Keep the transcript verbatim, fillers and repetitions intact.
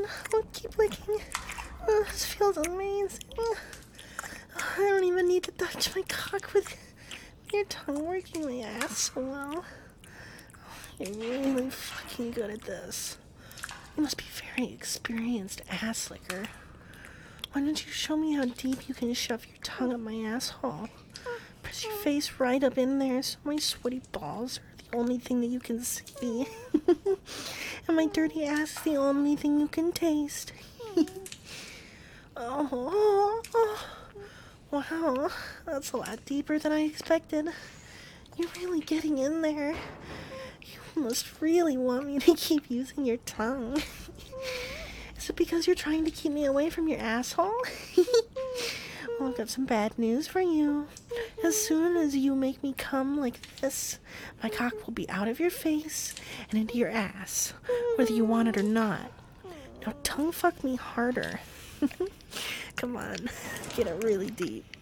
on. Oh, keep licking. Oh, this feels amazing. Oh, I don't even need to touch my cock with your tongue working my ass so well. Oh, you're really fucking good at this. You must be very experienced ass licker. Why don't you show me how deep you can shove your tongue up my asshole? Press your face right up in there so my sweaty balls are the only thing that you can see. And my dirty ass is the only thing you can taste. oh, oh, oh. Wow, that's a lot deeper than I expected. You're really getting in there. You must really want me to keep using your tongue. Is it because you're trying to keep me away from your asshole? Well, I've got some bad news for you. As soon as you make me come like this, my cock will be out of your face and into your ass, whether you want it or not. Now tongue fuck me harder. Come on, get it really deep.